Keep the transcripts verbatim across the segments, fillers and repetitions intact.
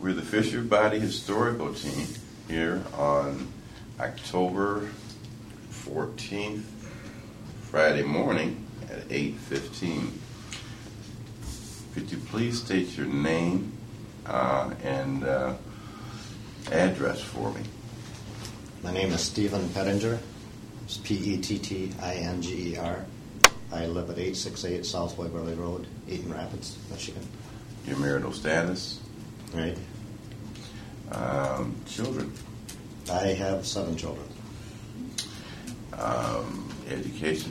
We're the Fisher Body Historical Team here on October fourteenth, Friday morning at eight fifteen. Could you please state your name uh, and uh, address for me? My name is Stephen Pettinger. It's P E T T I N G E R. I live at eight sixty-eight South Waverly Road, Eaton Rapids, Michigan. Your marital status? Right. Um, children? I have seven children. Um, education?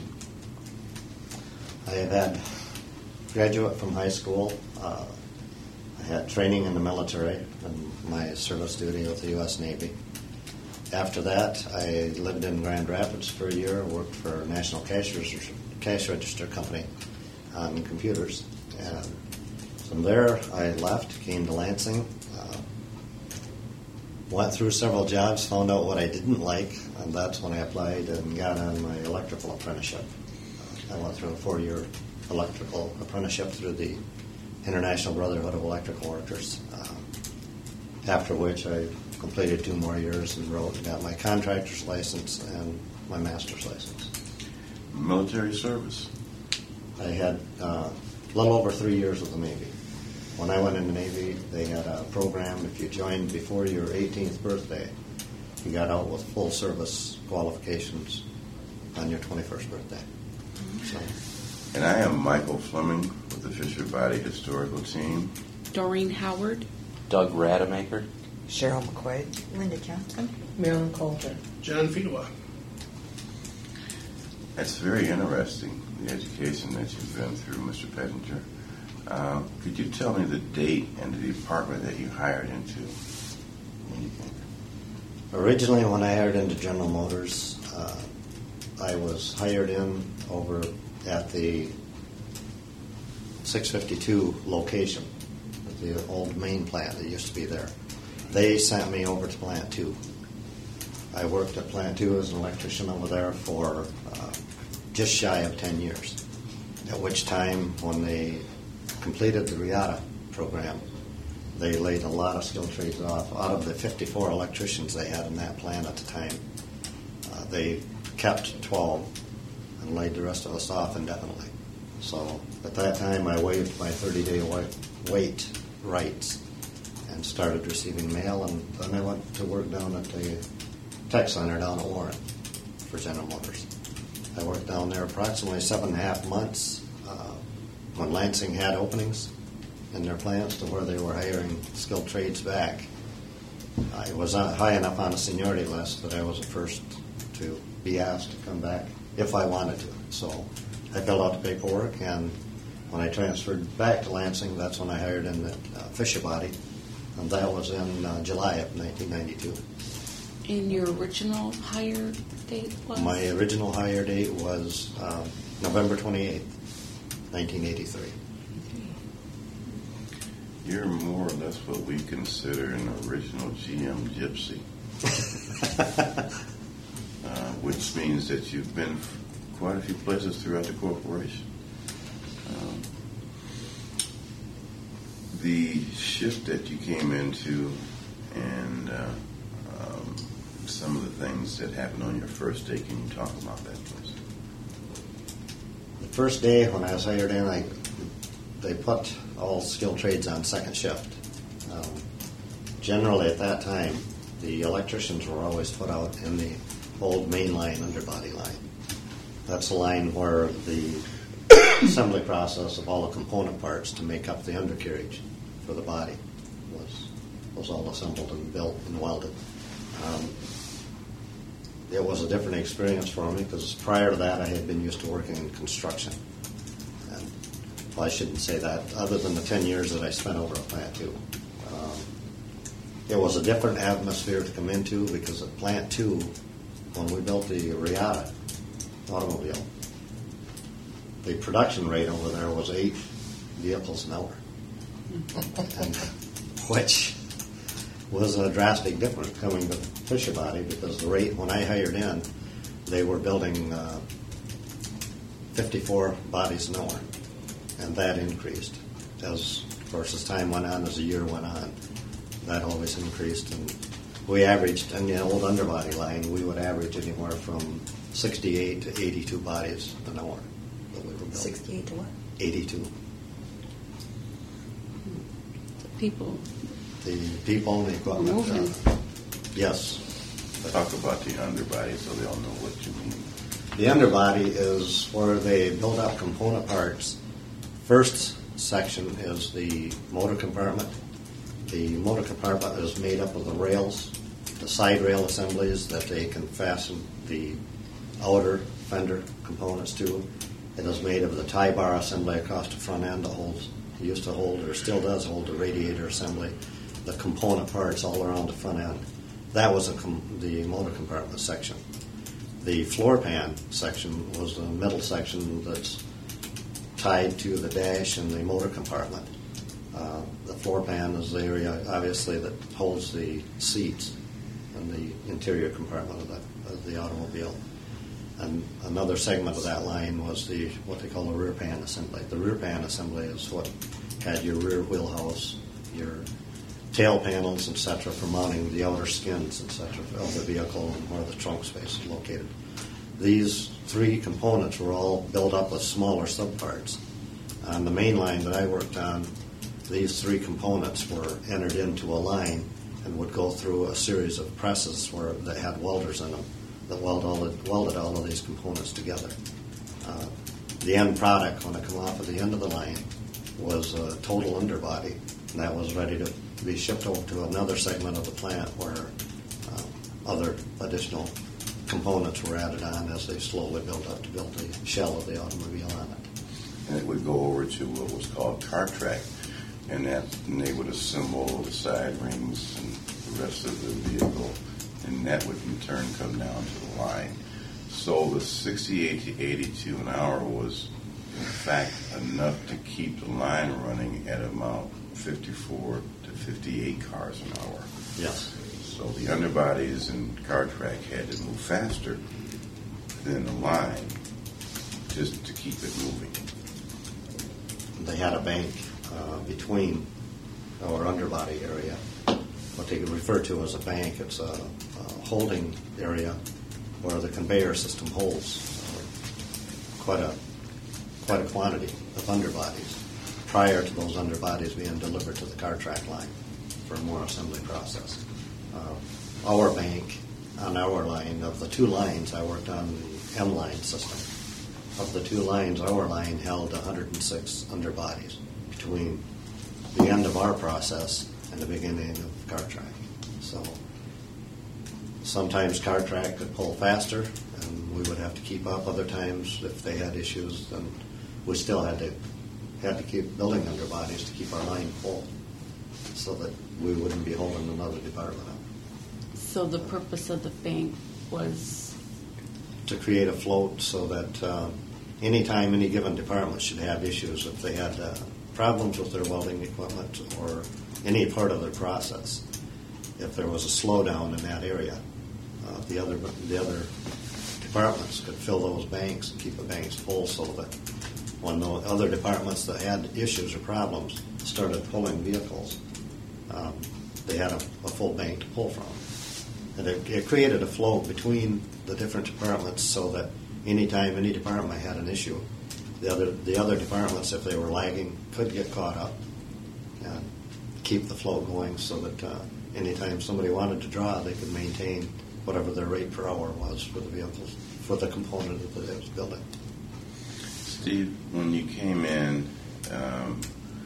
I have had graduate from high school. Uh, I had training in the military and my service duty with the U S Navy. After that, I lived in Grand Rapids for a year, worked for a National Cash Register, cash register company on computers. And from there, I left, came to Lansing, uh, went through several jobs, found out what I didn't like, and that's when I applied and got on my electrical apprenticeship. Uh, I went through a four-year electrical apprenticeship through the International Brotherhood of Electrical Workers, uh, after which I completed two more years and wrote and got my contractor's license and my master's license. Military service? I had uh, a little over three years with the Navy. When I went in the Navy, they had a program, if you joined before your eighteenth birthday, you got out with full service qualifications on your twenty-first birthday. So. And I am Michael Fleming with the Fisher Body Historical Team. Doreen Howard. Doug Rademacher. Cheryl McQuaid. Linda Johnson. Marilyn Coulter. John Fedewa. That's very interesting, the education that you've been through, Mister Pettinger. Uh, could you tell me the date and the department that you hired into? When you think? Originally, when I hired into General Motors, uh, I was hired in over at the six fifty-two location, the old main plant that used to be there. They sent me over to Plant two. I worked at Plant two as an electrician over there for uh, just shy of ten years, at which time, when they completed the RIATA program, they laid a lot of skilled trades off. Out of the fifty-four electricians they had in that plant at the time, uh, they kept twelve and laid the rest of us off indefinitely. So at that time, I waived my thirty-day wait rights and started receiving mail, and then I went to work down at the tech center down at Warren for General Motors. I worked down there approximately seven and a half months uh, when Lansing had openings in their plants to where they were hiring skilled trades back. I was high enough on the seniority list that I was the first to be asked to come back if I wanted to. So I filled out the paperwork, and when I transferred back to Lansing, that's when I hired in the uh, Fisher Body, and that was in uh, July of nineteen ninety-two. And your original hire date was? My original hire date was um, November twenty-eighth, nineteen eighty-three. You're more or less what we consider an original G M gypsy, uh, which means that you've been quite a few places throughout the corporation. Um, the shift that you came into and uh, um, some of the things that happened on your first day, can you talk about that, please? The first day when I was hired in, I, they put all skilled trades on second shift. Um, generally at that time, the electricians were always put out in the old mainline underbody line. That's the line where the assembly process of all the component parts to make up the undercarriage for the body was was all assembled and built and welded. Um, it was a different experience for me because prior to that I had been used to working in construction. And, well, I shouldn't say that, other than the ten years that I spent over at Plant two. Um, it was a different atmosphere to come into because at Plant two, when we built the RIATA automobile, the production rate over there was eight vehicles an hour, and, which was a drastic difference coming to Fisher Body because the rate when I hired in, they were building uh, fifty-four bodies an hour, and that increased as, of course, as time went on, as the year went on. that always increased, and we averaged, in the old underbody line, we would average anywhere from sixty-eight to eighty-two bodies an hour that we were building. sixty-eight to what? eighty-two. The people. The people and the equipment. Moving. Uh, yes. Talk about the underbody so they all know what you mean. The underbody is where they build up component parts. First section is the motor compartment. The motor compartment is made up of the rails, the side rail assemblies that they can fasten the outer fender components to. It is made of the tie bar assembly across the front end that holds, used to hold, or still does hold, the radiator assembly, the component parts all around the front end. That was a com- the motor compartment section. The floor pan section was the middle section that's tied to the dash and the motor compartment. Uh, the floor pan is the area, obviously, that holds the seats and the interior compartment of the, of the automobile. And another segment of that line was the what they call the rear pan assembly. The rear pan assembly is what had your rear wheelhouse, your tail panels, et cetera, for mounting the outer skins, et cetera, of the vehicle and where the trunk space is located. These three components were all built up with smaller subparts. On the main line that I worked on, these three components were entered into a line and would go through a series of presses where they had welders in them that weld all the, welded all of these components together. Uh, the end product, when it came off at the end of the line, was a total underbody, and that was ready to be shipped over to another segment of the plant where uh, other additional components were added on as they slowly built up to build the shell of the automobile on it. And it would go over to what was called car track, and that and they would assemble the side rings and the rest of the vehicle, and that would in turn come down to the line. So the sixty-eight to eighty-two an hour was in fact enough to keep the line running at about fifty-four to fifty-eight cars an hour. Yes. So the underbodies and car track had to move faster than the line just to keep it moving. They had a bank uh, between our underbody area, what they could refer to as a bank. It's a, a holding area where the conveyor system holds uh, quite a quite a quantity of underbodies prior to those underbodies being delivered to the car track line for more assembly process. Uh, our bank on our line, of the two lines, I worked on the M line system. Of the two lines, our line held one hundred six underbodies between the end of our process and the beginning of car track. So sometimes car track could pull faster, and we would have to keep up. Other times, if they had issues, then we still had to had to keep building underbodies to keep our line full, so that we wouldn't be holding another department up. So the purpose of the bank was To create a float so that uh, anytime any given department should have issues, if they had uh, problems with their welding equipment or any part of their process, if there was a slowdown in that area, uh, the other the other departments could fill those banks and keep the banks full, so that when the other departments that had issues or problems started pulling vehicles, um, they had a, a full bank to pull from. And it, it created a flow between the different departments so that anytime any department had an issue, the other the other departments, if they were lagging, could get caught up and keep the flow going, so that uh, anytime somebody wanted to draw, they could maintain whatever their rate per hour was for the vehicles, for the component that they was building. Steve, when you came in, um,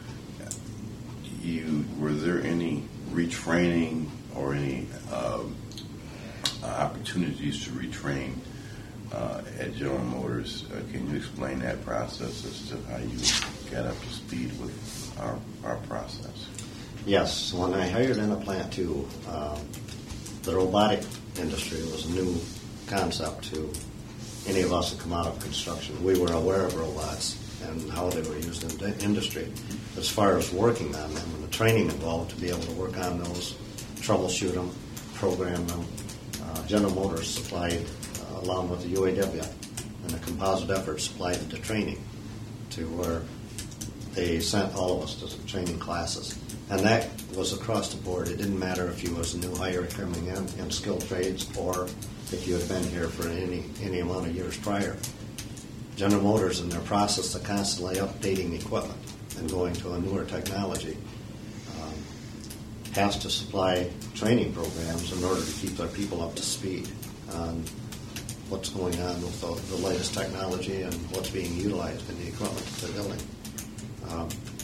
you were there any retraining or any um, opportunities to retrain uh, at General Motors? Uh, can you explain that process as to how you got up to speed with our our process? Yes, when I hired in a plant two, um, the robotic industry was a new concept to any of us that come out of construction. We were aware of robots and how they were used in the industry. As far as working on them and the training involved to be able to work on those, troubleshoot them, program them, uh, General Motors supplied, uh, along with the U A W and the Composite Effort, supplied the training to where they sent all of us to training classes. And that was across the board. It didn't matter if you was a new hire coming in in skilled trades or if you had been here for any, any amount of years prior. General Motors, in their process of constantly updating equipment and going to a newer technology, um, has to supply training programs in order to keep their people up to speed on what's going on with the, the latest technology and what's being utilized in the equipment that they're building. Um,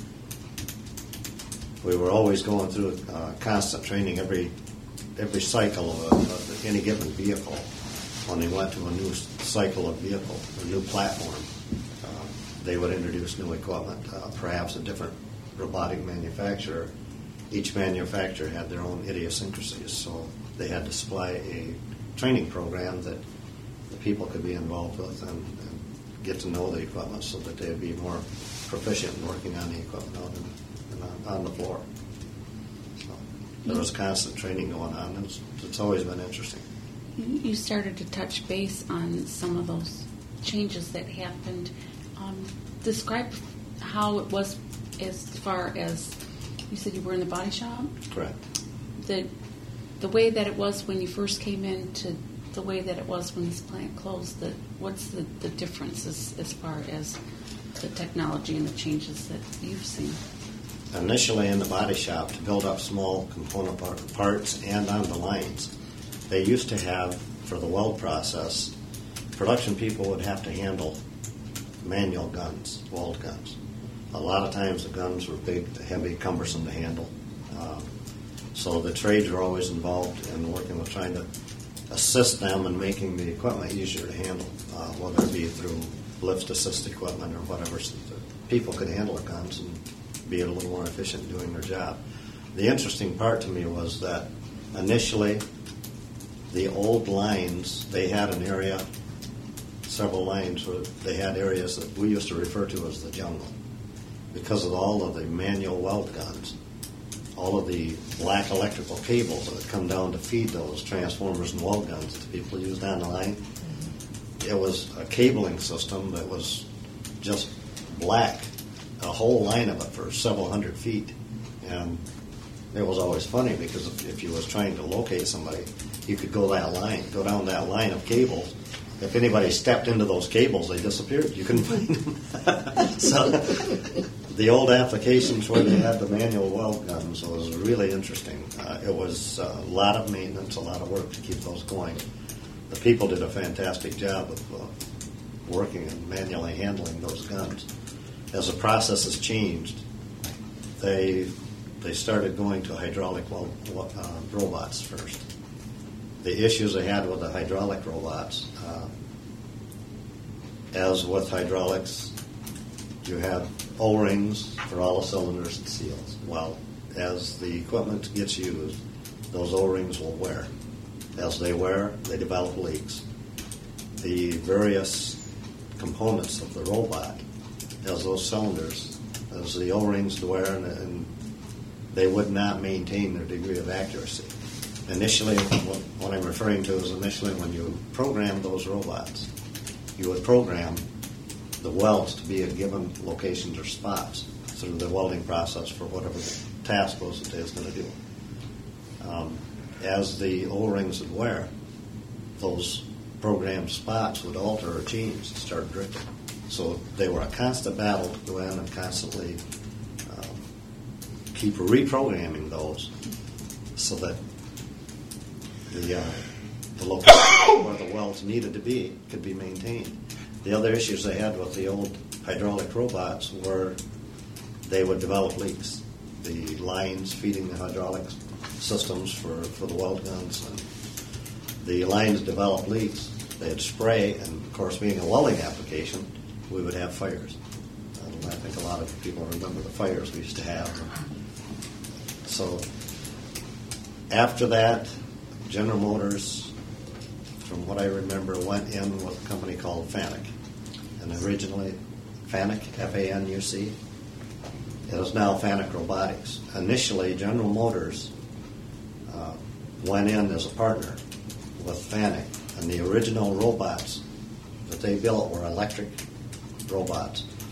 we were always going through uh, constant training every every cycle of, a, of any given vehicle. When they went to a new cycle of vehicle, a new platform, uh, they would introduce new equipment, uh, perhaps a different robotic manufacturer. Each manufacturer had their own idiosyncrasies, so they had to supply a training program that the people could be involved with and, and get to know the equipment so that they'd be more proficient in working on the equipment out in, in on, on the floor. So there was constant training going on, and it's, it's always been interesting. You started to touch base on some of those changes that happened. Um, describe how it was as far as, you said you were in the body shop? Correct. The, the way that it was when you first came in to the way that it was when this plant closed, the, what's the, the difference as, as far as the technology and the changes that you've seen? Initially in the body shop, to build up small component part, parts and on the lines, they used to have, for the weld process, production people would have to handle manual guns, weld guns. A lot of times the guns were big, heavy, cumbersome to handle. Um, so the trades were always involved in working with trying to assist them in making the equipment easier to handle, uh, whether it be through lift assist equipment or whatever, so that people could handle the guns and be a little more efficient in doing their job. The interesting part to me was that initially the old lines, they had an area, several lines where they had areas that we used to refer to as the jungle. Because of all of the manual weld guns, all of the black electrical cables that come down to feed those transformers and weld guns that people used on the line, it was a cabling system that was just black, a whole line of it for several hundred feet. And it was always funny because if, if you was trying to locate somebody, you could go that line, go down that line of cables. If anybody stepped into those cables, they disappeared. You couldn't find them. So the old applications where they had the manual weld guns was really interesting. Uh, it was a lot of maintenance, a lot of work to keep those going. The people did a fantastic job of uh, working and manually handling those guns. As the process has changed, they they started going to hydraulic weld, uh, robots first. The issues they had with the hydraulic robots, uh, as with hydraulics, you have O-rings for all the cylinders and seals. Well, as the equipment gets used, those O-rings will wear. As they wear, they develop leaks. The various components of the robot, as those cylinders, as the O-rings wear, and, and they would not maintain their degree of accuracy. Initially, what, what I'm referring to is initially when you program those robots, you would program the welds to be at given locations or spots through the welding process for whatever the task was that they was going to do. Um, as the O-rings would wear, those programmed spots would alter or change and start drifting. So they were a constant battle to go in and constantly um, keep reprogramming those so that the, uh, the location where the welds needed to be could be maintained. The other issues they had with the old hydraulic robots were they would develop leaks. The lines feeding the hydraulic systems for, for the weld guns, and the lines developed leaks. They'd spray, and of course, being a welding application, we would have fires. And I think a lot of people remember the fires we used to have. So after that, General Motors, from what I remember, went in with a company called Fanuc. And originally, Fanuc, F A N U C, it is now Fanuc Robotics. Initially, General Motors uh, went in as a partner with Fanuc, and the original robots that they built were electric robots.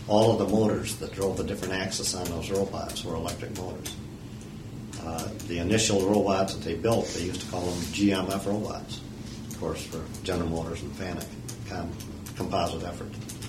all of the motors that drove the different axes on those robots were electric motors. Uh, the initial robots that they built, they used to call them G M F robots, of course, for General Motors and Fanuc, com- composite effort.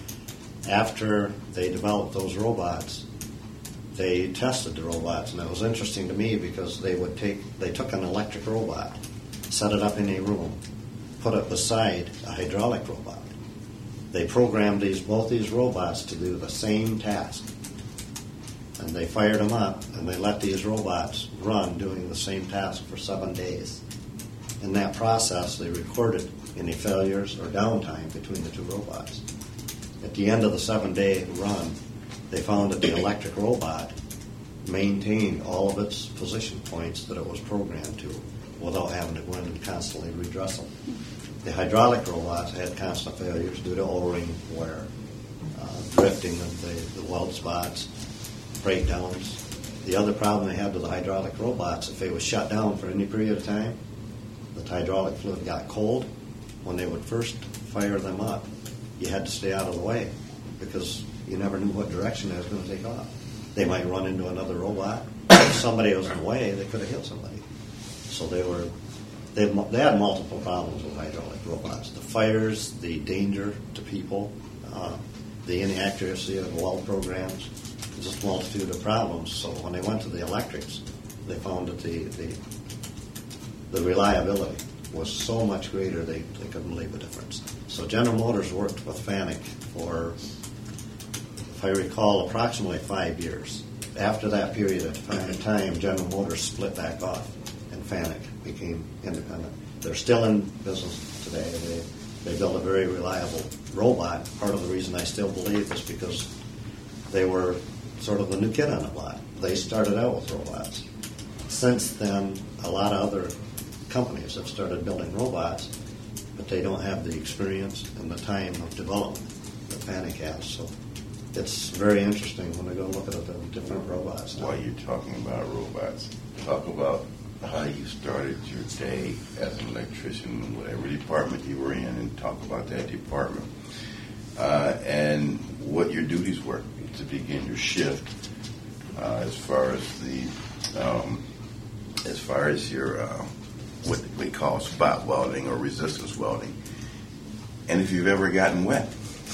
After they developed those robots, they tested the robots, and it was interesting to me because they would take, they took an electric robot, set it up in a room, put it beside a hydraulic robot. They programmed these both these robots to do the same task, and they fired them up, and they let these robots run doing the same task for seven days. In that process, they recorded any failures or downtime between the two robots. At the end of the seven-day run, they found that the electric robot maintained all of its position points that it was programmed to without having to go in and constantly redress them. The hydraulic robots had constant failures due to O-ring wear, uh, drifting of the, the weld spots, breakdowns. The other problem they had with the hydraulic robots, if they was shut down for any period of time, the hydraulic fluid got cold. When they would first fire them up, you had to stay out of the way because you never knew what direction they was going to take off. They might run into another robot. If somebody was in the way, they could have hit somebody. So they were they, they had multiple problems with hydraulic robots. The fires, the danger to people, uh, the inaccuracy of weld programs, just a multitude of problems. So when they went to the electrics, they found that the the, the reliability was so much greater they, they couldn't believe the difference. So General Motors worked with Fanuc for, if I recall, approximately five years. After that period of time, General Motors split back off, and Fanuc became independent. They're still in business today. They they built a very reliable robot. Part of the reason I still believe is because they were sort of the new kid on the block. They started out with robots. Since then, a lot of other companies have started building robots, but they don't have the experience and the time of development that Fanuc has. So it's very interesting when I go look at the different robots. While you're talking about robots, talk about how you started your day as an electrician in whatever department you were in, and talk about that department uh, and what your duties were to begin your shift uh, as far as the um, as far as your uh, what we call spot welding or resistance welding, and if you've ever gotten wet.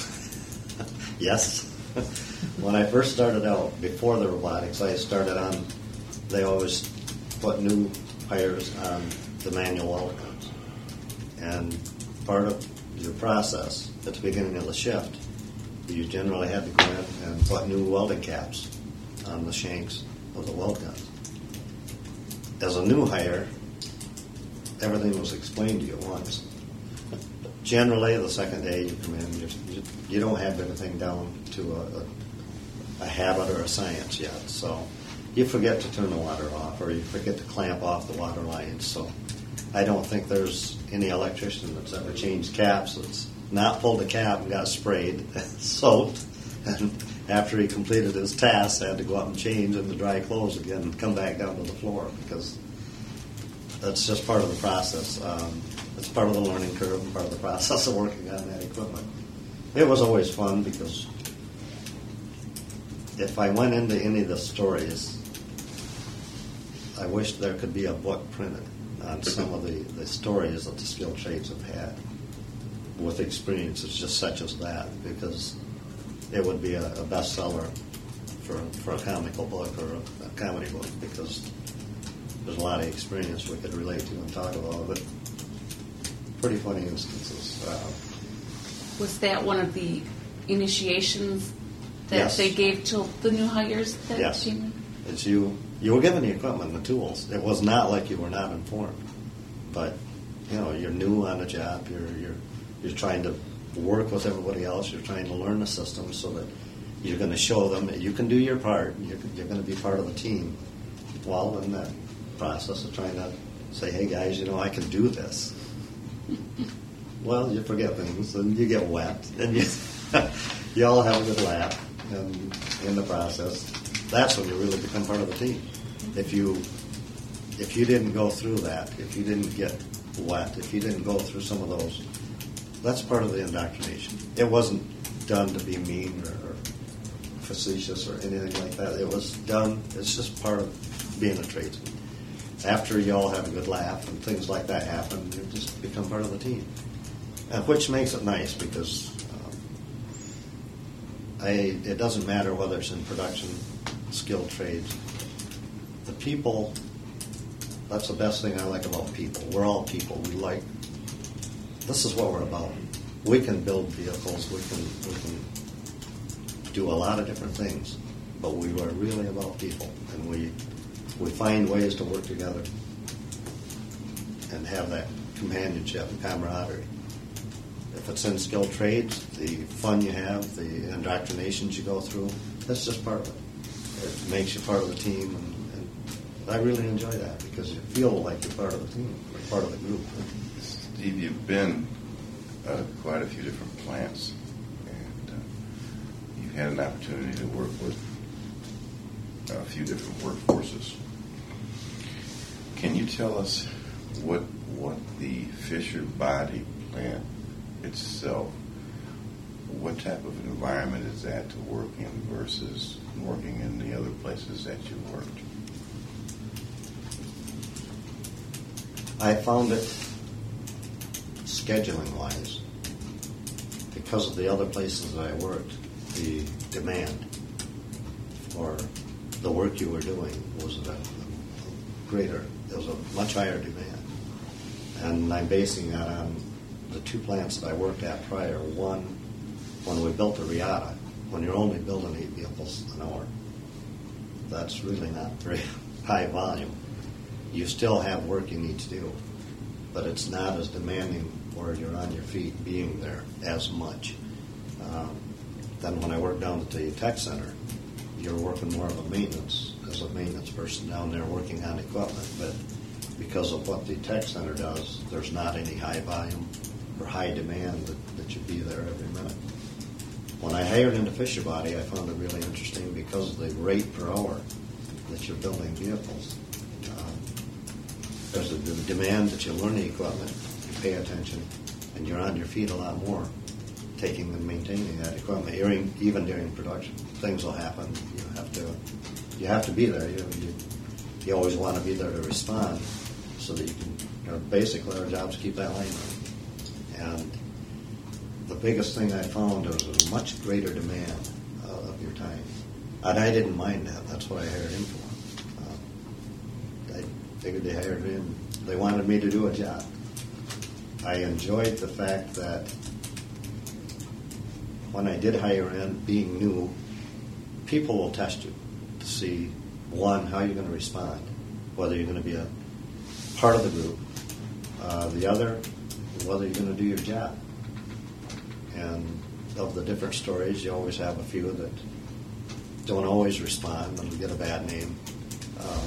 Yes. When I first started out, before the robotics, I started on, they always put new hires on the manual weld guns. And part of your process at the beginning of the shift, you generally had to go in and put new welding caps on the shanks of the weld guns. As a new hire, everything was explained to you at once. Generally, the second day you come in, you, you don't have everything down to a, a, a habit or a science yet. So you forget to turn the water off, or you forget to clamp off the water lines. So I don't think there's any electrician that's ever changed caps that's not pulled the cap and got sprayed, soaked, and after he completed his task, had to go up and change in the dry clothes again and come back down to the floor, because that's just part of the process. Um, it's part of the learning curve and part of the process of working on that equipment. It was always fun because if I went into any of the stories, I wish there could be a book printed on some of the, the stories that the skilled trades have had with experiences just such as that, because it would be a, a bestseller for, for a comical book or a, a comedy book, because there's a lot of experience we could relate to and talk about, but pretty funny instances. Uh, Was that one of the initiations that Yes. they gave to the new hires? That Yes. came? It's you. You were given the equipment and the tools. It was not like you were not informed, but you know you're new on the job. You're you're you're trying to work with everybody else. You're trying to learn the system so that you're going to show them that you can do your part. You're, you're going to be part of the team. While in that process of trying to say, "Hey guys, you know I can do this." Well, you forget things and you get wet and you you all have a good laugh, and in the process, that's when you really become part of the team. If you if you didn't go through that, if you didn't get wet, if you didn't go through some of those, that's part of the indoctrination. It wasn't done to be mean or, or facetious or anything like that. It was done. It's just part of being a tradesman. After you all have a good laugh and things like that happen, you just become part of the team, uh, which makes it nice because um, I. It doesn't matter whether it's in production, skilled trades. The people. That's the best thing I like about people. We're all people. We like. This is what we're about. We can build vehicles. We can. We can do a lot of different things, but we are really about people, and we. We find ways to work together and have that companionship and camaraderie. If it's in skilled trades, the fun you have, the indoctrinations you go through, that's just part of it. It makes you part of the team, and, and I really enjoy that because you feel like you're part of the team, you're part of the group. Steve, you've been uh, quite a few different plants, and uh, you've had an opportunity to work with a few different workforces. Can you tell us what what the Fisher Body plant itself, what type of an environment is that to work in versus working in the other places that you worked? I found it, scheduling-wise, because of the other places that I worked, the demand for the work you were doing was a, a greater, there was a much higher demand. And I'm basing that on the two plants that I worked at prior. One, when we built the Riata, when you're only building eight vehicles an hour, that's really not very high volume. You still have work you need to do, but it's not as demanding where you're on your feet being there as much. Um, then when I worked down at the tech center, you're working more of a maintenance, as a maintenance person down there working on equipment. But because of what the tech center does, there's not any high volume or high demand that, that you be there every minute. When I hired into Fisher Body, I found it really interesting because of the rate per hour that you're building vehicles. Uh, there's a the demand that you learn the equipment, you pay attention, and you're on your feet a lot more, taking and maintaining that equipment. Even, even during production, things will happen. You have to, you have to be there. You, you, you always want to be there to respond, so that you can. You know, basically, our job is to keep that line running. And the biggest thing I found was a much greater demand uh, of your time, and I didn't mind that. That's what I hired him for. Uh, I figured they hired me, and they wanted me to do a job. I enjoyed the fact that when I did hire in, being new, people will test you to see, one, how you're going to respond, whether you're going to be a part of the group, uh, the other, whether you're going to do your job. And of the different stories, you always have a few that don't always respond and get a bad name. Uh,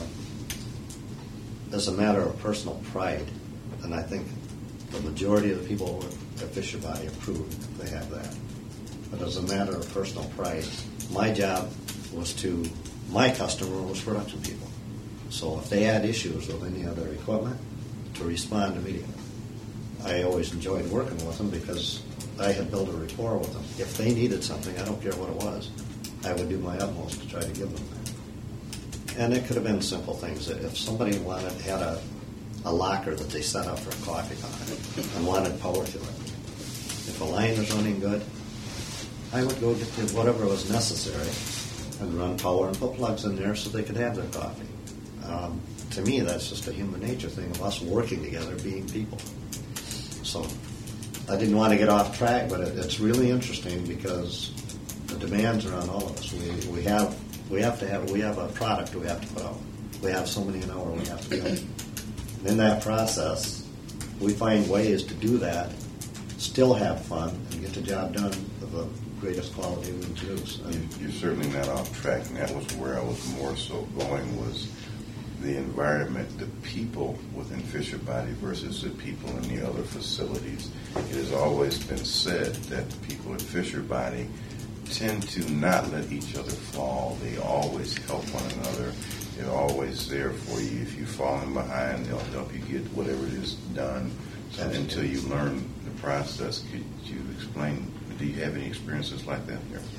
as a matter of personal pride, and I think the majority of the people at Fisher Body approve they have that. But as a matter of personal pride, my job was to, my customer was production people. So if they had issues with any other equipment, to respond immediately. I always enjoyed working with them because I had built a rapport with them. If they needed something, I don't care what it was, I would do my utmost to try to give them that. And it could have been simple things. If somebody wanted had a, a locker that they set up for coffee on and wanted power to it, if a line was running good, I would go get to whatever was necessary and run power and put plugs in there so they could have their coffee. Um, to me, that's just a human nature thing of us working together, being people. So I didn't want to get off track, but it, it's really interesting because the demands are on all of us. We we have we have to have we have a product we have to put out. We have so many an hour we have to be on. And in that process, we find ways to do that, still have fun, and get the job done of the greatest quality we can produce. You, you're certainly not off track, and that was where I was more so going was the environment, the people within Fisher Body versus the people in the other facilities. It has always been said that the people at Fisher Body tend to not let each other fall. They always help one another. They're always there for you. If you're falling behind, they'll help you get whatever it is done. And until you learn the process, could you explain, do you have any experiences like that here?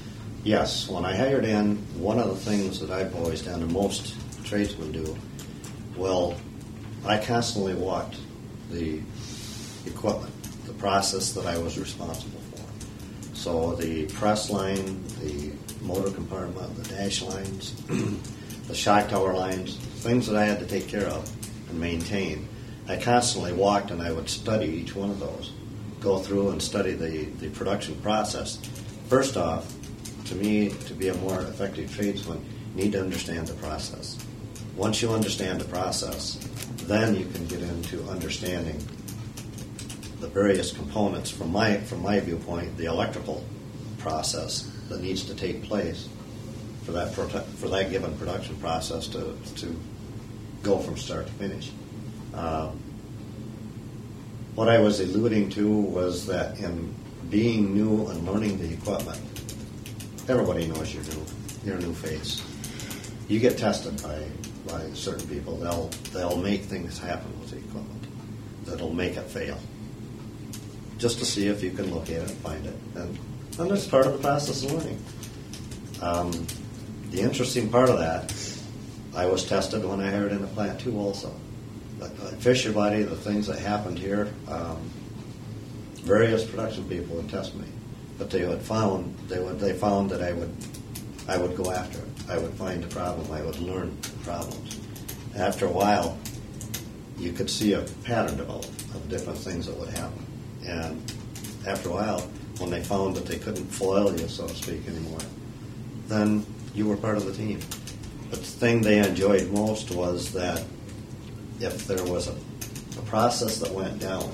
Yes, when I hired in, one of the things that I've always done, and most tradesmen do, well, I constantly walked the equipment, the process that I was responsible for. So the press line, the motor compartment, the dash lines, the shock tower lines, things that I had to take care of and maintain. I constantly walked and I would study each one of those, go through and study the, the production process. First off, to me, to be a more effective tradesman, you need to understand the process. Once you understand the process, then you can get into understanding the various components. From my from my viewpoint, the electrical process that needs to take place for that prote- for that given production process to to go from start to finish. Um, what I was alluding to was that in being new and learning the equipment, everybody knows you're new. You're a new face. You get tested by, by certain people. They'll they'll make things happen with the equipment that'll make it fail, just to see if you can locate it and find it. And, and that's part of the process of learning. Um, the interesting part of that, I was tested when I hired in a plant too also. But at Fisher Body, the things that happened here, um, various production people would test me. But they would found they would they found that I would I would go after it. I would find the problem. I would learn the problems. After a while, you could see a pattern develop of different things that would happen. And after a while, when they found that they couldn't foil you, so to speak, anymore, then you were part of the team. But the thing they enjoyed most was that if there was a, a process that went down,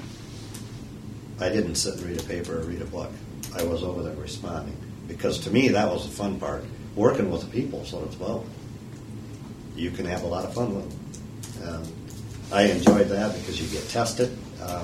I didn't sit and read a paper or read a book. I was over there responding. Because to me, that was the fun part. Working with the people, so as well. You can have a lot of fun with them. Um, I enjoyed that because you get tested. Um,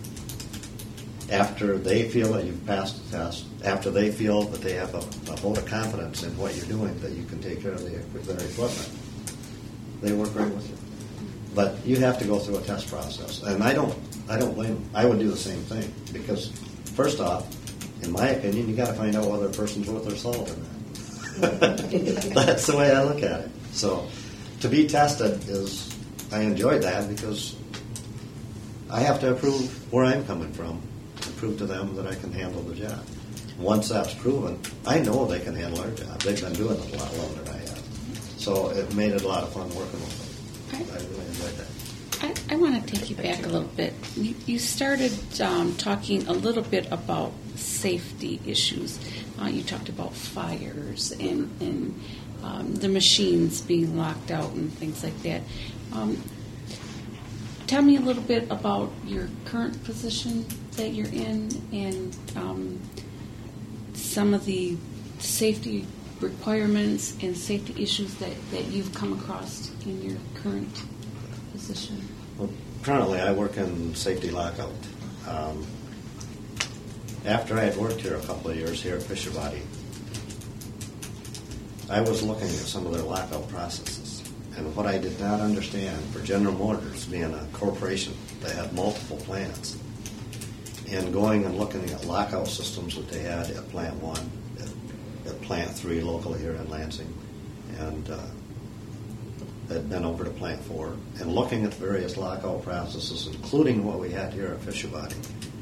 after they feel that you've passed the test, after they feel that they have a, a vote of confidence in what you're doing, that you can take care of the, their equipment, they work right with you. But you have to go through a test process. And I don't I don't blame them. I would do the same thing. Because first off, in my opinion, you got to find out whether a person's worth their salt or not. That's the way I look at it. So to be tested is, I enjoyed that because I have to prove where I'm coming from and prove to them that I can handle the job. Once that's proven, I know they can handle our job. They've been doing it a lot longer than I have. So it made it a lot of fun working with them. I really enjoyed that. I, I want to take you back a little bit. You, you started um, talking a little bit about safety issues. Uh, you talked about fires and, and um, the machines being locked out and things like that. Um, tell me a little bit about your current position that you're in and um, some of the safety requirements and safety issues that, that you've come across in your current position. Well, currently I work in safety lockout. Um, after I had worked here a couple of years here at Fisher Body, I was looking at some of their lockout processes. And what I did not understand for General Motors, being a corporation that had multiple plants, and going and looking at lockout systems that they had at Plant one, at, at Plant three locally here in Lansing, and uh, had been over to Plant four, and looking at the various lockout processes, including what we had here at Fisher Body,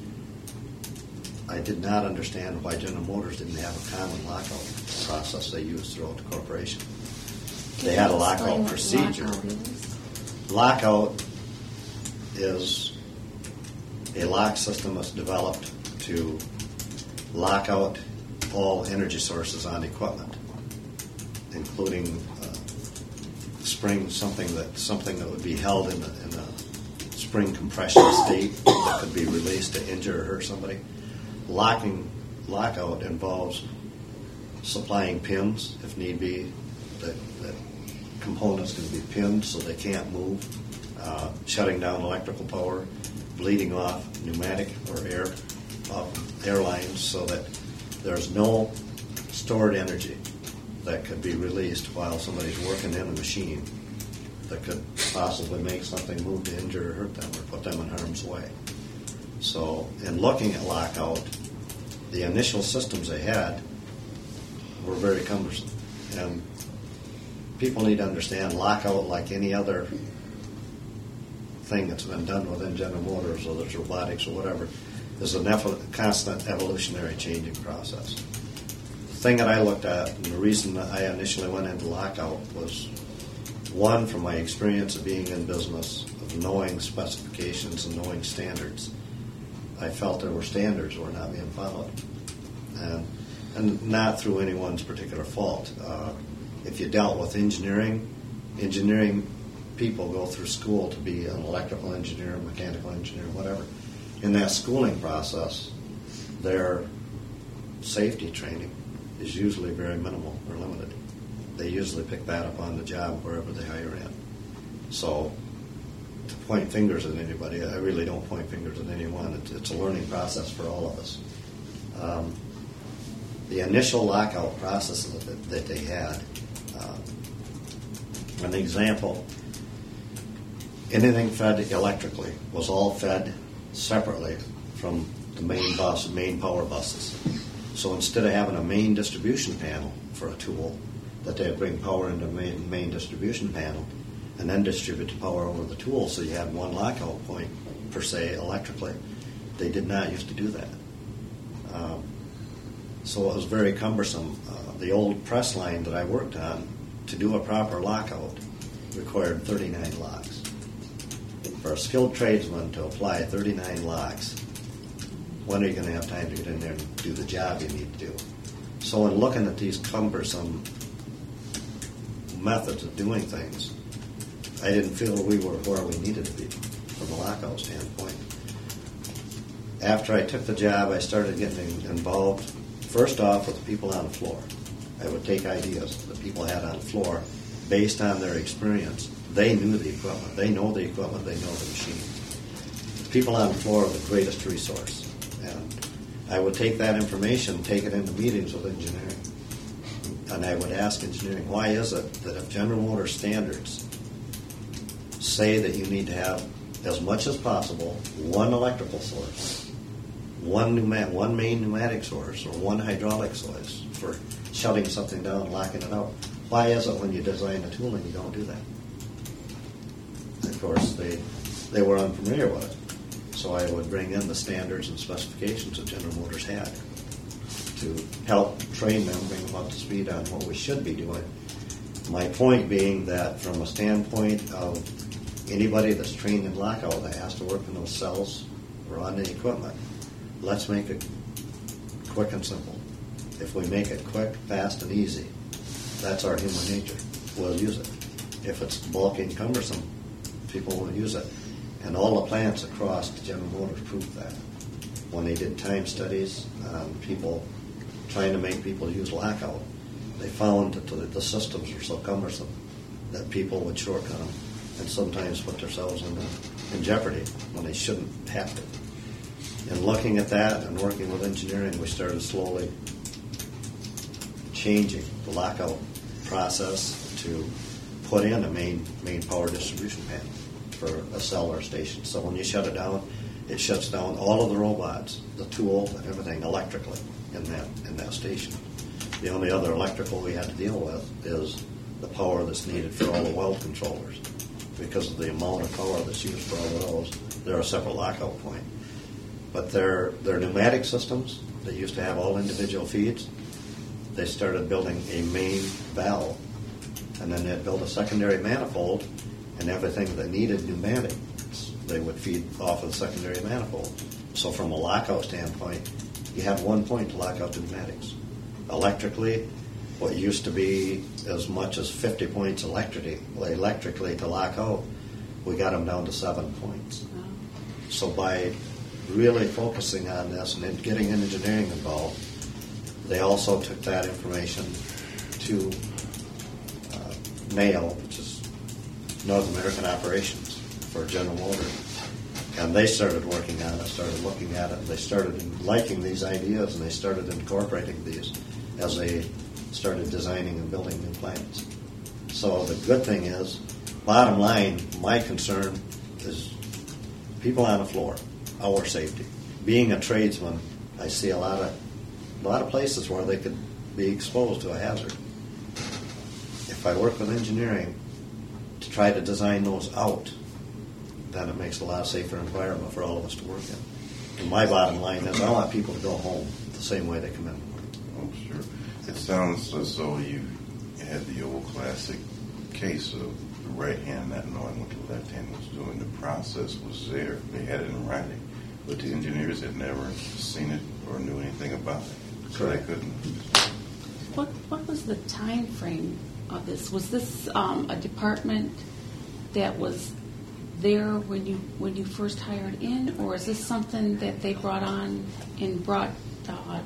I did not understand why General Motors didn't have a common lockout process they used throughout the corporation. Can They had a you lockout explain what procedure. Lockout is? Lockout is a lock system that's developed to lock out all energy sources on equipment, including uh, spring, something that something that would be held in a, in a spring compression state that could be released to injure or hurt somebody. Locking lockout involves supplying pins, if need be, that, that components can be pinned so they can't move, uh, shutting down electrical power, bleeding off pneumatic or air off air lines so that there's no stored energy that could be released while somebody's working in a machine that could possibly make something move to injure or hurt them or put them in harm's way. So in looking at lockout, the initial systems they had were very cumbersome. And people need to understand lockout, like any other thing that's been done within General Motors, or there's robotics or whatever, is a nef- constant evolutionary changing process. The thing that I looked at, and the reason that I initially went into lockout was, one, from my experience of being in business, of knowing specifications and knowing standards. I felt there were standards that were not being followed. And, and not through anyone's particular fault. Uh, if you dealt with engineering, engineering people go through school to be an electrical engineer, mechanical engineer, whatever. In that schooling process, their safety training is usually very minimal or limited. They usually pick that up on the job wherever they hire in. So to point fingers at anybody, I really don't point fingers at anyone. It's, it's a learning process for all of us. Um, the initial lockout process that, that they had, uh, an example, anything fed electrically was all fed separately from the main bus, main power buses. So instead of having a main distribution panel for a tool, that they'd bring power into the main, main distribution panel and then distribute the power over the tool, so you had one lockout point, per se, electrically. They did not used to do that. Um, so it was very cumbersome. Uh, the old press line that I worked on, to do a proper lockout, required thirty-nine locks. For a skilled tradesman to apply thirty-nine locks, when are you going to have time to get in there and do the job you need to do? So in looking at these cumbersome methods of doing things, I didn't feel we were where we needed to be from a lockout standpoint. After I took the job, I started getting involved, first off, with the people on the floor. I would take ideas that people had on the floor based on their experience. They knew the equipment. They know the equipment. They know the machines. The people on the floor are the greatest resource. And I would take that information, take it into meetings with engineering. And I would ask engineering, why is it that if General Motors standards say that you need to have, as much as possible, one electrical source, one pneumatic, one main pneumatic source, or one hydraulic source for shutting something down, locking it out, why is it when you design the tooling you don't do that? Of course, they they were unfamiliar with it. So I would bring in the standards and specifications that General Motors had to help train them, bring them up to speed on what we should be doing. My point being that from a standpoint of anybody that's trained in lockout that has to work in those cells or on the equipment, let's make it quick and simple. If we make it quick, fast, and easy, that's our human nature. We'll use it. If it's bulky and cumbersome, people will use it. And all the plants across General Motors proved that. When they did time studies on people trying to make people use lockout, they found that the, the systems were so cumbersome that people would shortcut them and sometimes put themselves in, in jeopardy when they shouldn't have to. And looking at that and working with engineering, we started slowly changing the lockout process to put in a main main power distribution panel for a cell or station. So when you shut it down, it shuts down all of the robots, the tool, and everything electrically in that in that station. The only other electrical we had to deal with is the power that's needed for all the weld controllers. Because of the amount of power that's used for all of those, they're a separate lockout point. But their their pneumatic systems, they used to have all individual feeds. They started building a main valve, and then they'd build a secondary manifold, and everything that needed pneumatics, they would feed off of the secondary manifold. So from a lockout standpoint, you have one point to lock out the pneumatics. Electrically, what used to be as much as fifty points electrically, electrically to lock out, we got them down to seven points. So by really focusing on this and then getting engineering involved, they also took that information to uh, NAIL, which is North American Operations for General Motors. And they started working on it, started looking at it, and they started liking these ideas, and they started incorporating these as they started designing and building new plants. So the good thing is, bottom line, my concern is people on the floor, our safety. Being a tradesman, I see a lot of a lot of places where they could be exposed to a hazard. If I work with engineering to try to design those out, then it makes a lot safer environment for all of us to work in. And my bottom line is I want people to go home the same way they come in. Oh, sure. It sounds as though you had the old classic case of the right hand not knowing what the left hand was doing. The process was there. They had it in writing. But the engineers had never seen it or knew anything about it. So Correct. they couldn't. What what was the time frame of this? Was this um, a department that was there when you when you first hired in, or is this something that they brought on and brought uh,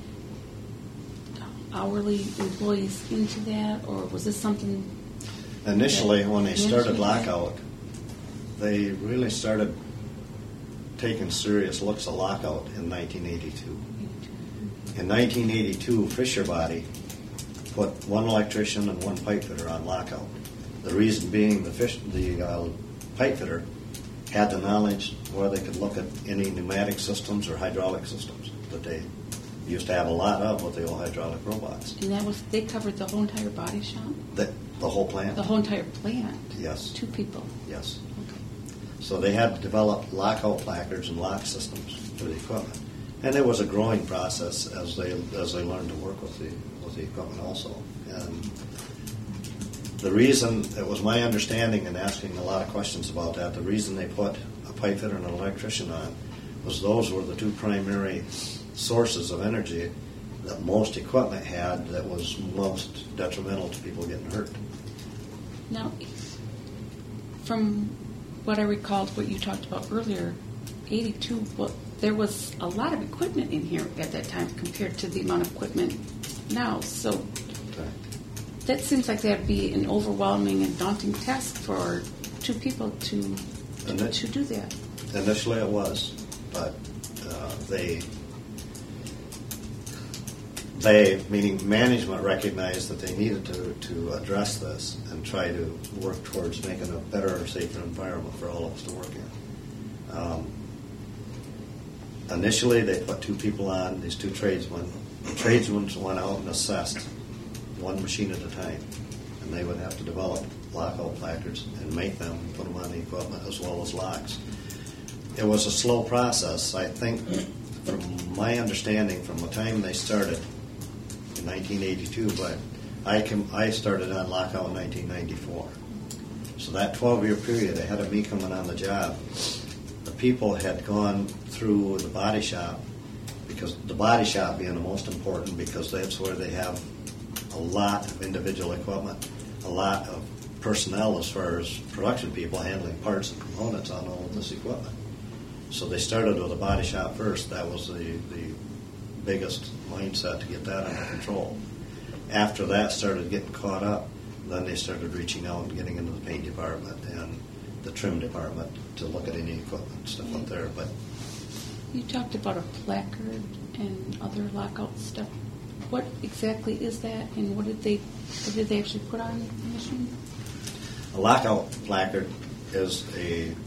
hourly employees into that, or was this something? Initially, when they started Management? lockout, they really started taking serious looks at lockout in nineteen eighty-two. In nineteen eighty-two, Fisher Body put one electrician and one pipe fitter on lockout. The reason being the fish, the uh, pipe fitter had the knowledge where they could look at any pneumatic systems or hydraulic systems that they used to have a lot of with the old hydraulic robots. And that was they covered the whole entire body shop, The, the whole plant? the whole entire plant. Yes. Two people. Yes. Okay. So they had to develop lockout placards and lock systems for the equipment, and it was a growing process as they as they learned to work with the with the equipment also. And the reason it was my understanding, and asking a lot of questions about that, the reason they put a pipe fitter and an electrician on was those were the two primary sources of energy that most equipment had that was most detrimental to people getting hurt. Now, from what I recalled, what you talked about earlier, eighty-two, well, there was a lot of equipment in here at that time compared to the amount of equipment now. So Okay. that seems like that'd be an overwhelming and daunting task for two people to And to, that- to do that. Initially it was, but uh, they, they, meaning management, recognized that they needed to, to address this and try to work towards making a better, safer environment for all of us to work in. Um, initially, they put two people on, these two tradesmen. The tradesmen went out and assessed one machine at a time, and they would have to develop lockout placards and make them and put them on the equipment as well as locks. It was a slow process. I think, from my understanding, from the time they started in nineteen eighty-two, but I can, I started on lockout in nineteen ninety-four. So that twelve-year period ahead of me coming on the job, the people had gone through the body shop, because the body shop being the most important, because that's where they have a lot of individual equipment, a lot of personnel as far as production people handling parts and components on all of this equipment. So they started with the body shop first. That was the, the biggest mindset to get that under control. After that started getting caught up, then they started reaching out and getting into the paint department and the trim department to look at any equipment stuff up there. But You talked about a placard and other lockout stuff. What exactly is that, and what did they what did they actually put on the machine? a lockout placard is a uh,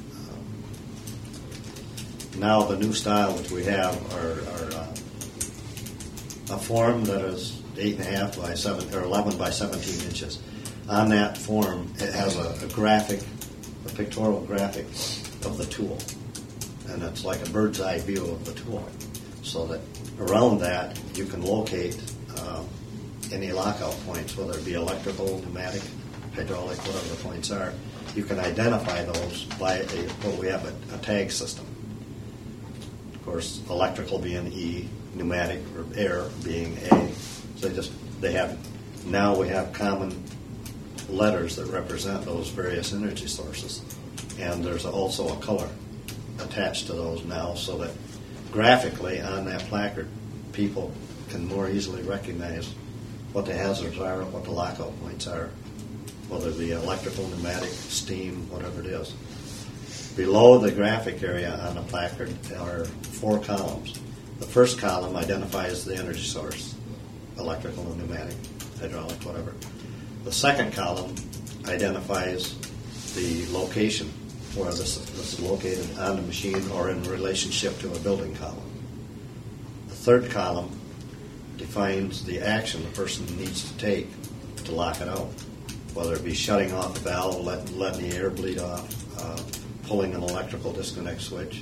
now the new style which we have are, are uh, a form that is eight and a half by seven or eleven by seventeen inches. On that form, it has a, a graphic, a pictorial graphic of the tool, and it's like a bird's eye view of the tool, so that around that you can locate um, any lockout points, whether it be electrical, pneumatic, hydraulic, whatever the points are. You can identify those by a, what we have a, a tag system. Of course, electrical being E, pneumatic or air being A. So they just they have now we have common letters that represent those various energy sources, and there's also a color attached to those now, so that graphically on that placard, people can more easily recognize what the hazards are and what the lockout points are, whether it be electrical, pneumatic, steam, whatever it is. Below the graphic area on the placard are four columns. The first column identifies the energy source, electrical and pneumatic, hydraulic, whatever. The second column identifies the location where this, this is located on the machine or in relationship to a building column. The third column defines the action the person needs to take to lock it out, whether it be shutting off the valve, let, letting the air bleed off, uh, pulling an electrical disconnect switch.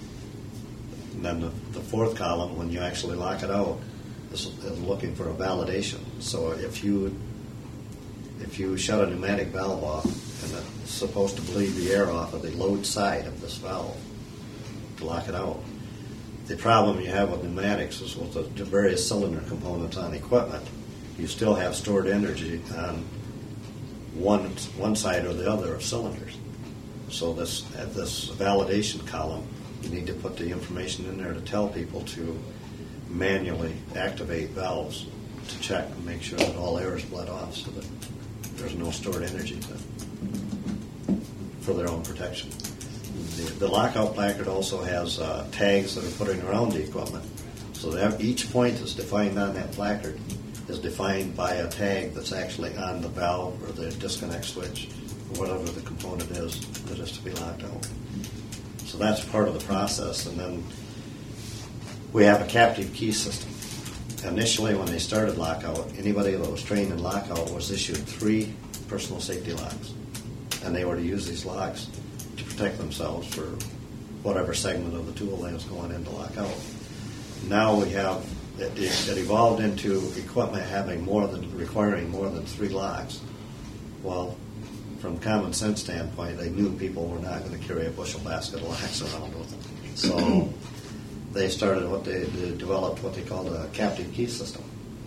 And then the, the fourth column, when you actually lock it out, is, is looking for a validation. So if you if you shut a pneumatic valve off and it's supposed to bleed the air off of the load side of this valve to lock it out, the problem you have with pneumatics is with the various cylinder components on equipment, you still have stored energy on one one side or the other of cylinders. So this at this validation column, you need to put the information in there to tell people to manually activate valves to check and make sure that all air is bled off so that there's no stored energy to, for their own protection. The, the lockout placard also has uh, tags that are put in around the equipment, so that each point that's defined on that placard is defined by a tag that's actually on the valve or the disconnect switch or whatever the component is that is to be locked out. So that's part of the process. And then we have a captive key system. Initially, when they started lockout, anybody that was trained in lockout was issued three personal safety locks, and they were to use these locks to protect themselves for whatever segment of the tool they was going in to lock out. Now we have it, it evolved into equipment having more than requiring more than three locks. Well, from common sense standpoint, they knew people were not going to carry a bushel basket of locks around with them, so they started what they, they developed what they called a captive key system.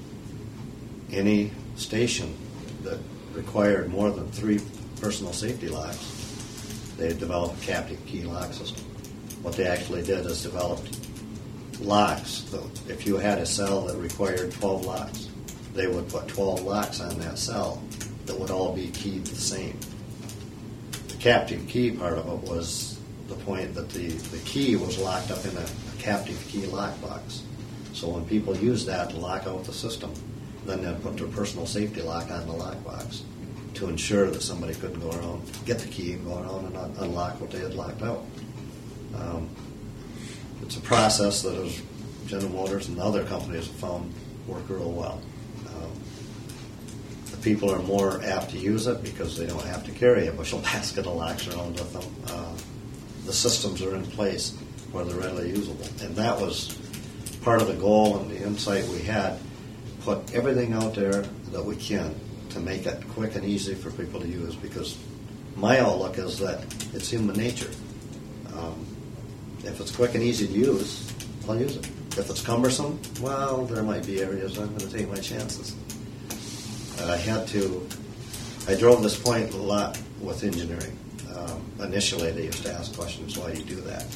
Any station that required more than three personal safety locks, they developed a captive key lock system. What they actually did is developed locks. So if you had a cell that required twelve locks, they would put twelve locks on that cell that would all be keyed the same. The captive key part of it was the point that the, the key was locked up in a, a captive key lockbox. So when people used that to lock out the system, then they'd put their personal safety lock on the lockbox to ensure that somebody couldn't go around, get the key and go around and un- unlock what they had locked out. Um, it's a process that is General Motors and other companies have found work real well. Um, the people are more apt to use it because they don't have to carry a bushel basket of locks around with them. Uh, the systems are in place where they're readily usable. And that was part of the goal and the insight we had, put everything out there that we can to make it quick and easy for people to use, because my outlook is that it's human nature. Um, if it's quick and easy to use, I'll use it. If it's cumbersome, well, there might be areas I'm going to take my chances. And I had to, I drove this point a lot with engineering. Um, initially, they used to ask questions, why do you do that?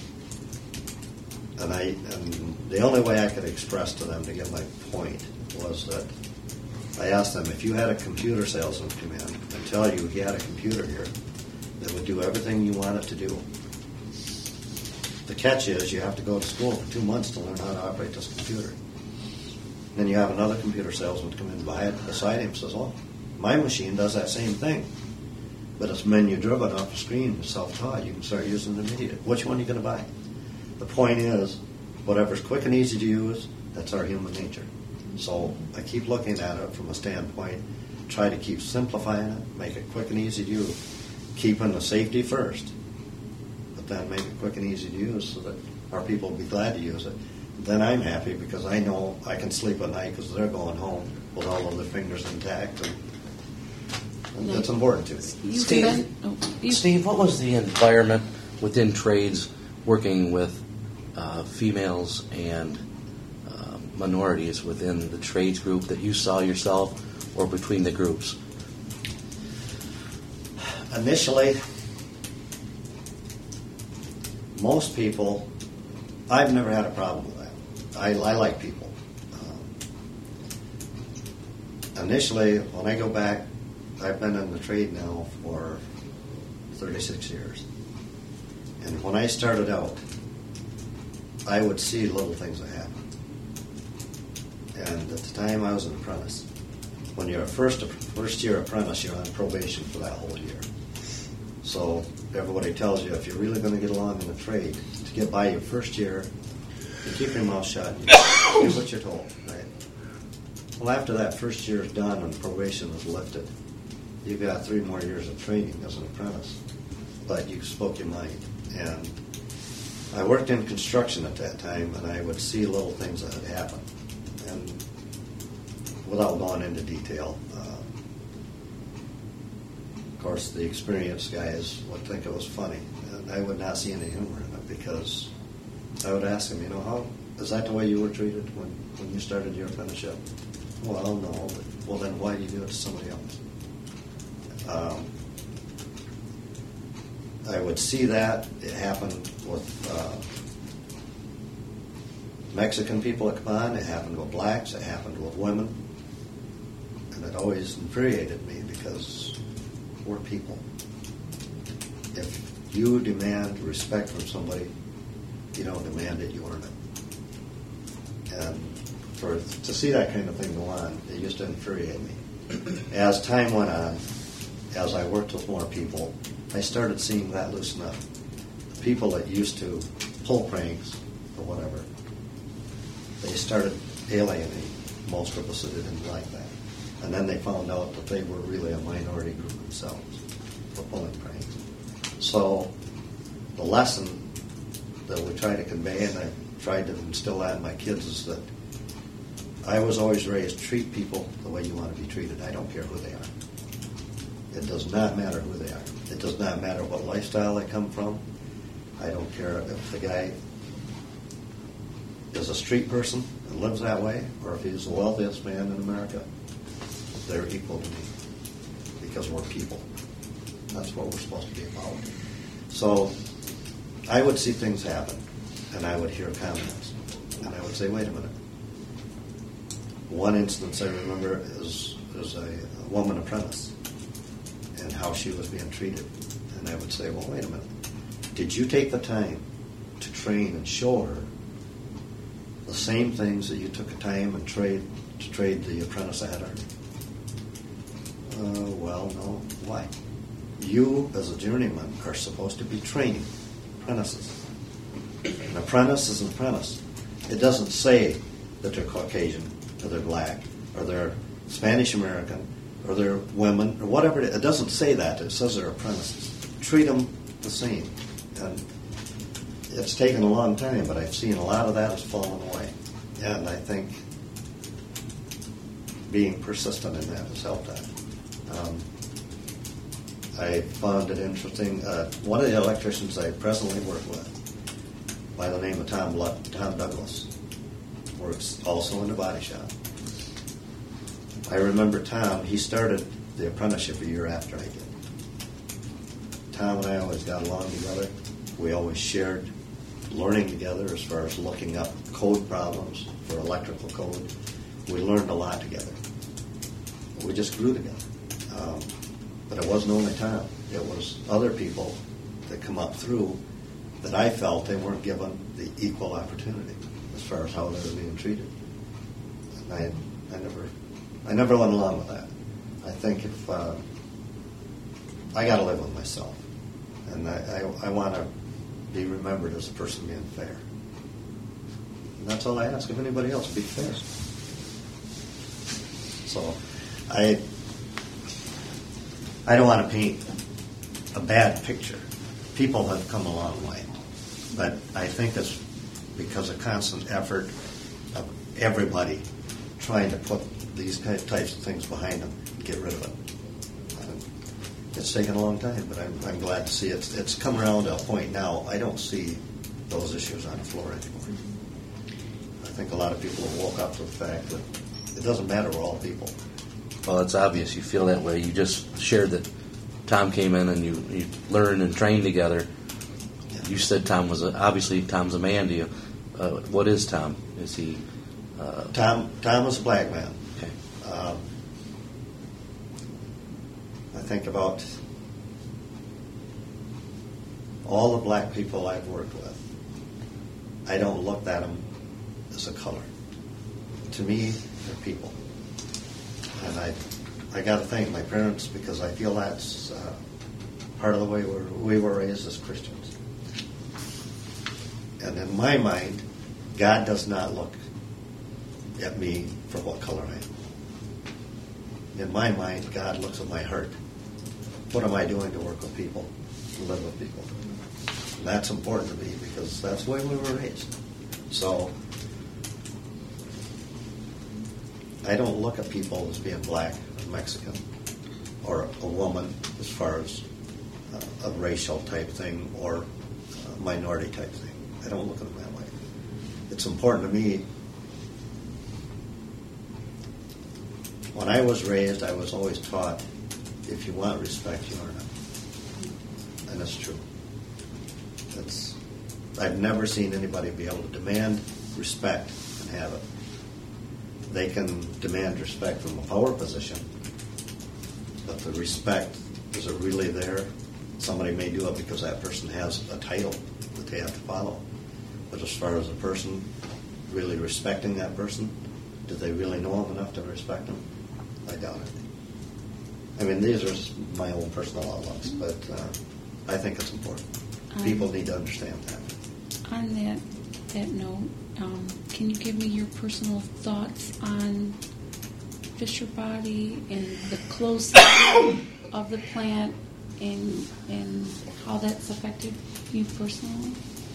And I, and the only way I could express to them to get my point was that I asked them, if you had a computer salesman come in and tell you he had a computer here that would do everything you want it to do, the catch is you have to go to school for two months to learn how to operate this computer. Then you have another computer salesman come in and buy it beside him and says, well, my machine does that same thing, but it's menu driven off the screen, it's self-taught. You can start using it immediately. Which one are you going to buy? The point is, whatever's quick and easy to use, that's our human nature. So I keep looking at it from a standpoint, try to keep simplifying it, make it quick and easy to use, keeping the safety first, but then make it quick and easy to use so that our people will be glad to use it. Then I'm happy because I know I can sleep at night because they're going home with all of their fingers intact, and, and that's important to me. Steve, been, oh, you, Steve, what was the environment within trades working with uh, females and uh, minorities within the trades group that you saw yourself, or between the groups? Initially, most people, I've never had a problem with that. I, I like people. Um, initially, when I go back, I've been in the trade now for thirty-six years. And when I started out, I would see little things that happen. And at the time, I was an apprentice. When you're a first first year apprentice, you're on probation for that whole year. So everybody tells you if you're really going to get along in the trade, to get by your first year, You keep your mouth shut. You do what you're told, right? Well, after that first year is done and probation is lifted, you got three more years of training as an apprentice. But you spoke your mind. And I worked in construction at that time, and I would see little things that had happened. And without going into detail, uh, of course, the experienced guys would think it was funny, and I would not see any humor in it because I would ask them, you know, how is that the way you were treated when, when you started your apprenticeship? Well, no. But, well, then why do you do it to somebody else? Um, I would see that. It happened with uh, Mexican people that come on. It happened with blacks. It happened with women. And it always infuriated me because we're people. If you demand respect from somebody, you don't demand it, you earn it. And for to see that kind of thing go on, it used to infuriate me. As time went on, as I worked with more people, I started seeing that loosen up. People that used to pull pranks or whatever, they started alienating most of us that didn't like that. And then they found out that they were really a minority group themselves for pulling pranks. So the lesson that we try to convey, and I tried to instill that in my kids, is that I was always raised, treat people the way you want to be treated. I don't care who they are. It does not matter who they are. It does not matter what lifestyle they come from. I don't care if the guy is a street person and lives that way, or if he's the wealthiest man in America. They're equal to me because we're people. That's what we're supposed to be about. So I would see things happen, and I would hear comments, and I would say, wait a minute. One instance I remember is, is a, a woman apprentice and how she was being treated. And I would say, well, wait a minute. Did you take the time to train and show her the same things that you took the time and trade to trade the apprentice at her? Uh, well, no. Why? You, as a journeyman, are supposed to be training apprentices. An apprentice is an apprentice. It doesn't say that they're Caucasian, or they're black, or they're Spanish American, or they're women, or whatever. It, it doesn't say that. It says they're apprentices. Treat them the same. And it's taken a long time, but I've seen a lot of that has fallen away. And I think being persistent in that has helped that. Um, I found it interesting. Uh, one of the electricians I presently work with, by the name of Tom Blunt, Tom Douglas, works also in the body shop. I remember Tom, he started the apprenticeship a year after I did. Tom and I always got along together. We always shared learning together as far as looking up code problems for electrical code. We learned a lot together. We just grew together. Um, but it wasn't only Tom. It was other people that come up through that I felt they weren't given the equal opportunity as far as how they were being treated. And I, I never, I never went along with that. I think if uh, I got to live with myself, and I, I, I want to be remembered as a person being fair. And that's all I ask of anybody else: be fair. So, I, I don't want to paint a bad picture. People have come a long way, but I think it's because of constant effort of everybody trying to put these types of things behind them and get rid of it. And it's taken a long time, but I'm, I'm glad to see it. It's come around to a point now. I don't see those issues on the floor anymore. I think a lot of people have woke up to the fact that it doesn't matter, we're all people. Well, it's obvious you feel that way. You just shared that Tom came in and you, you learned and trained together. Yeah. You said Tom was a, obviously Tom's a man to you. Uh, what is Tom? Is he? Uh, Tom Tom was a black man. Okay. Um, I think about all the black people I've worked with. I don't look at them as a color. To me, they're people. And I I got to thank my parents because I feel that's uh, part of the way we're, we were raised as Christians. And in my mind, God does not look at me for what color I am. In my mind, God looks at my heart. What am I doing to work with people, to live with people? And that's important to me because that's the way we were raised. So I don't look at people as being black or Mexican or a woman as far as a, a racial type thing or a minority type thing. I don't look at them that way. It's important to me. When I was raised, I was always taught, if you want respect, you earn it. And that's true. That's, I've never seen anybody be able to demand respect and have it. They can demand respect from a power position, but the respect, is it really there? Somebody may do it because that person has a title that they have to follow. But as far as a person really respecting that person, do they really know him enough to respect him? I doubt it. I mean, these are my own personal outlooks, but uh, I think it's important. Um, People need to understand that. On that that note, um, can you give me your personal thoughts on Fisher Body and the closing of the plant and and how that's affected you personally?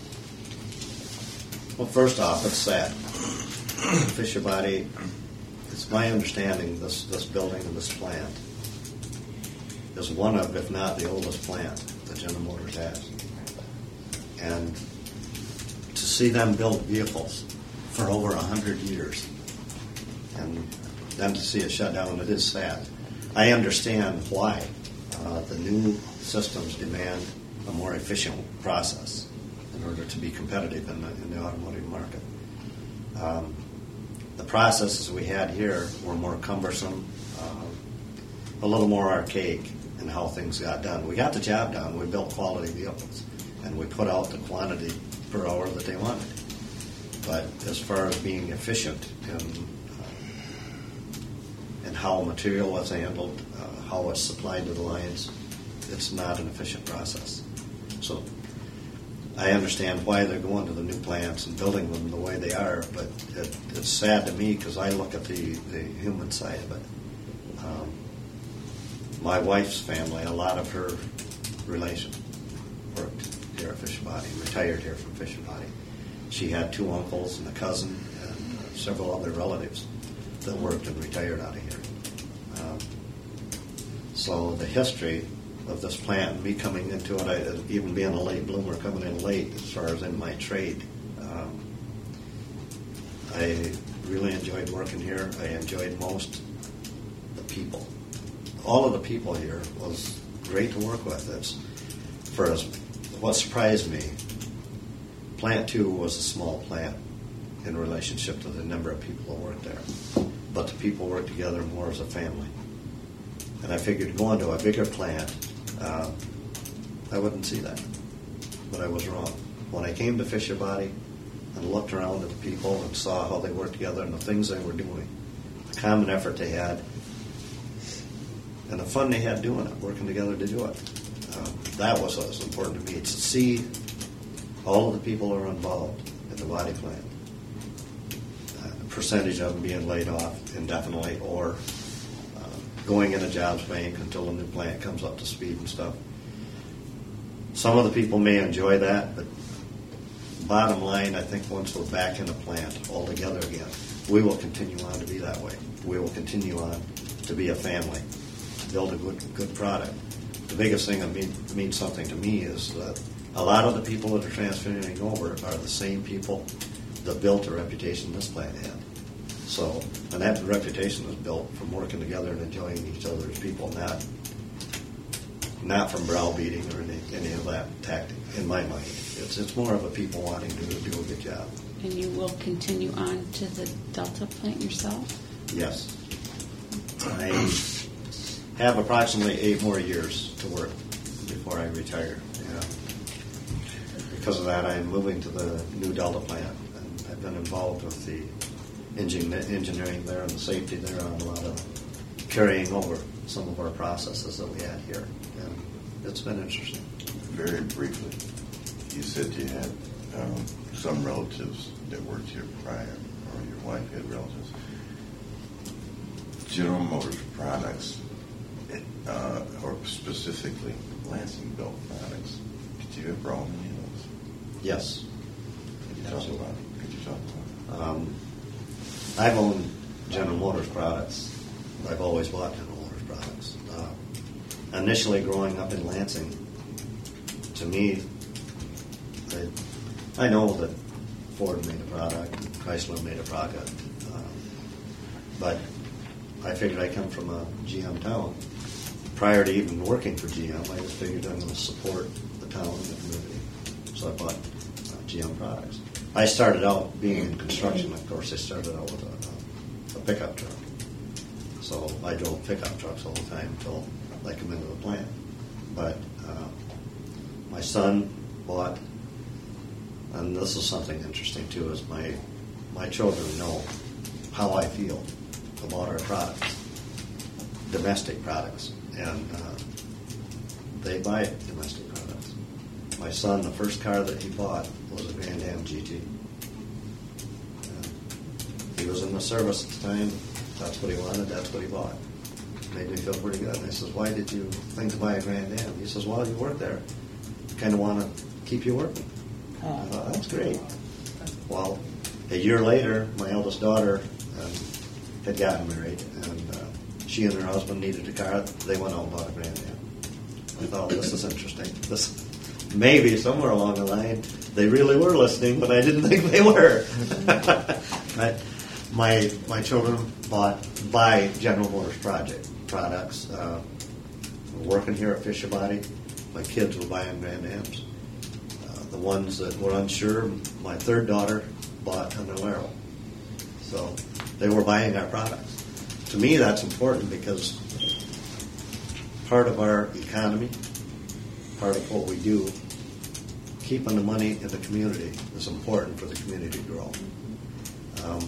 Well, first off, it's sad. Fisher Body, it's my understanding this, this building and this plant is one of, if not the oldest plant that General Motors has. And to see them build vehicles for over a hundred years and then to see it shut down, it is sad. I understand why uh, the new systems demand a more efficient process in order to be competitive in the, in the automotive market. Um, the processes we had here were more cumbersome, uh, a little more archaic in how things got done. We got the job done. We built quality vehicles, and we put out the quantity per hour that they wanted. But as far as being efficient in, uh, in how material was handled, uh, how it's supplied to the lines, it's not an efficient process. So I understand why they're going to the new plants and building them the way they are, but it, it's sad to me because I look at the, the human side of it. Um, my wife's family, a lot of her relation worked here at Fisher Body, retired here from Fisher Body. She had two uncles and a cousin and uh, several other relatives that worked and retired out of here. Um, so the history of this plant, me coming into it, I, even being a late bloomer, coming in late as far as in my trade, um, I really enjoyed working here. I enjoyed most the people. All of the people here was great to work with. It's, for us, what surprised me, Plant two was a small plant in relationship to the number of people that worked there. But the people worked together more as a family. And I figured going to a bigger plant, uh, I wouldn't see that. But I was wrong. When I came to Fisher Body and looked around at the people and saw how they worked together and the things they were doing, the common effort they had, and the fun they had doing it, working together to do it. Um, that was what was important to me, to see all of the people who are involved in the body plant. Uh, a percentage of them being laid off indefinitely or uh, going in a jobs bank until a new plant comes up to speed and stuff. Some of the people may enjoy that, but bottom line, I think once we're back in a plant all together again, we will continue on to be that way. We will continue on to be a family, to build a good good product. The biggest thing that mean, means something to me is that a lot of the people that are transferring over are the same people that built the reputation this plant had. So, and that reputation was built from working together and enjoying each other as people, not not from browbeating or any, any of that tactic, in my mind. It's it's more of a people wanting to do a good job. And you will continue on to the Delta plant yourself? Yes. I have approximately eight more years to work before I retire. Yeah. Because of that, I'm moving to the new Delta plant, and I've been involved with the engine, engineering there and the safety there on a lot of carrying over some of our processes that we had here. And it's been interesting. Very briefly, you said you had um, some relatives that worked here prior, or your wife had relatives. General Motors products, uh, or specifically Lansing built products, did you ever own any of those? Yes. Could you talk about it? Could you talk about it? Um, I've owned General Motors products. I've always bought General Motors products. Uh, initially, growing up in Lansing, to me, I, I know that Ford made a product, Chrysler made a product, um, but I figured I come from a G M town. Prior to even working for G M, I just figured I'm going to support the town and the community. So I bought uh, G M products. I started out being in construction. Of course, I started out with a, a pickup truck. So I drove pickup trucks all the time until I come into the plant. But uh, my son bought, and this is something interesting too, is my my children know how I feel about our products, domestic products, and uh, they buy domestic products. My son, the first car that he bought was a Grand Am G T. And he was in the service at the time. That's what he wanted. That's what he bought. Made me feel pretty good. And I says, "Why did you think to buy a Grand Am?" He says, "Well, you work there. Kind of want to keep you working." I thought, that's great. Well, a year later, my eldest daughter um, had gotten married, and uh, she and her husband needed a car. They went out and bought a Grand Am. I thought, this is interesting. This maybe somewhere along the line they really were listening, but I didn't think they were. But my my children bought buy General Motors project products. Uh, working here at Fisher Body, my kids were buying Grand Ams. The ones that were unsure, my third daughter bought an Alero. So they were buying our products. To me, that's important because part of our economy, part of what we do, keeping the money in the community is important for the community to grow. Um,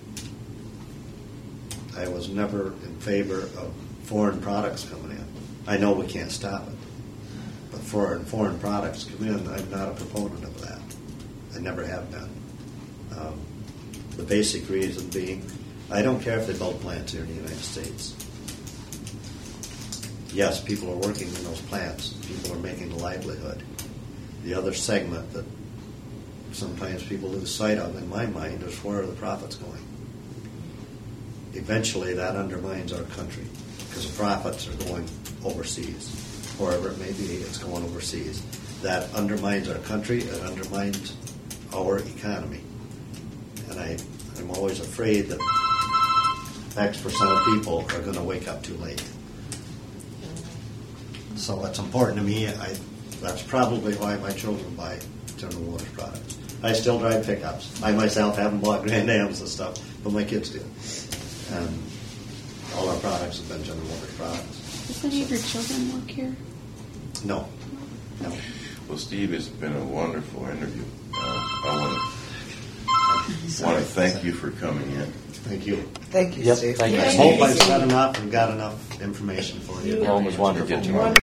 I was never in favor of foreign products coming in. I know we can't stop it. But foreign, foreign products come in, I'm not a proponent of that. I never have been. Um, the basic reason being, I don't care if they build plants here in the United States. Yes, people are working in those plants. People are making a livelihood. The other segment that sometimes people lose sight of, in my mind, is where are the profits going? Eventually, that undermines our country because the profits are going overseas. Wherever it may be, it's going overseas. That undermines our country. It undermines our economy. And I, I'm always afraid that X percent of people are going to wake up too late. So it's important to me. I, that's probably why my children buy General Motors products. I still drive pickups. I myself haven't bought Grand Ams and stuff, but my kids do. And all our products have been General Motors products. Does any of your children work here? No. No. Well, Steve, it's been a wonderful interview. Uh, I want to want to thank you for coming in. Thank you. Thank you, Yep, Steve. thank you. I hope I've said enough and got enough information for you. Rome was wonderful. Get to know